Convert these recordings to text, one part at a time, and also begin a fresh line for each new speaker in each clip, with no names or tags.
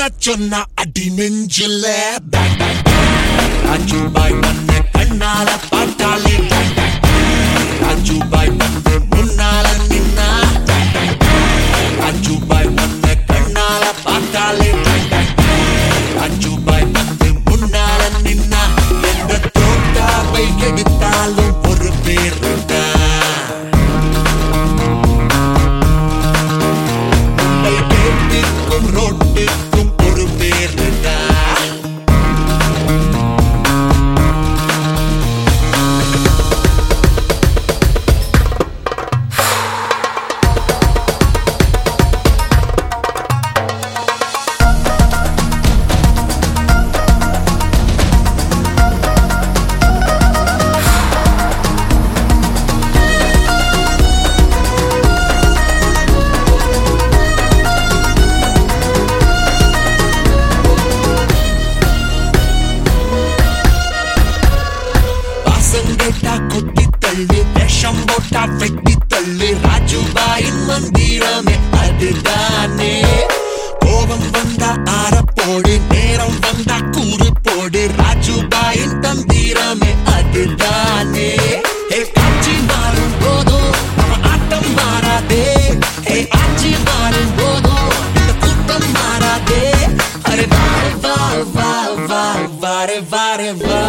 சொன்னா அடி நெஞ்சில பேங் பேங் ராஜு பாய் பண்ண கண்ணால பார்த்தாலே பேங் பேங் ராஜு பாய் வந்து முன்னால நின்னா ராஜு பாய் பண்ண கண்ணால பார்த்தாலே பேங் பேங் ராஜு பாய் வந்து முன்னால நின்னா எந்த தோட்டாவை எடுத்தாலும் ஒரு பேர் ரோட்டுக்கும் ஒரு பேர் கொட்டி தள்ளு விஷம் போட்டா வெட்டி தள்ளு ராஜுபாயின் மந்திரமே அதுதானே கோபம் வந்தா ஆரப்போடு நேரம் வந்தா கூறு போடு ராஜுபாயின் தந்திரமே அதுதானே காட்சி மாறும் போதும் அவன் ஆட்டம் மாறாதே ஆட்சி மாறும் போதும் இந்த கூட்டம் மாறாதே அரே வாரே வா வா வா வாரே வாரே வா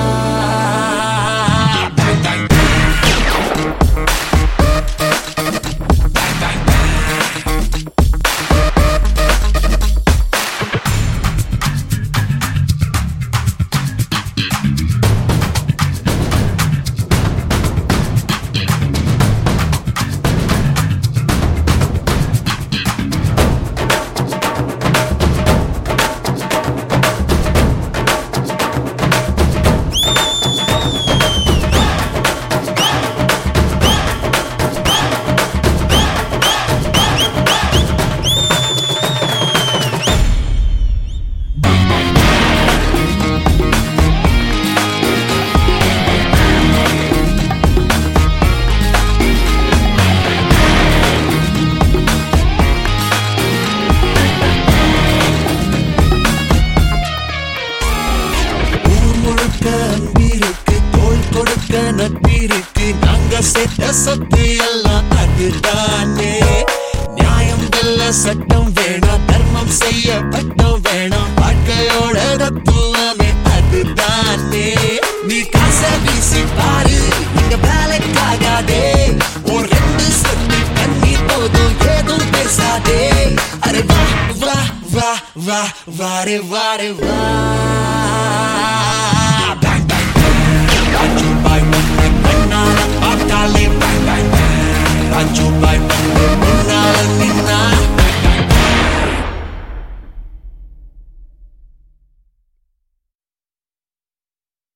நட்பிருக்கு நாங்க சேர்த்த சொத்து எல்லாம் அதுதானே நியாயம் வெல்ல சட்டம் வேணாம் தர்மம் செய்ய பட்டம் வேணாம் வாழ்க்கையோட தத்துவமே அதுதானே நீ காசை வீசி பாரு இங்க வேலைக்காகாதே ஒரு ரெண்டு சொத்து தண்ணி போதும் ஏதும் பேசாதே அரே வா வா வா வா வாரே வாரே வா ராஜு பாய் பண்ண கண்ணால பார்த்தாலே பேங் பேங் ராஜு பாய் பண்ண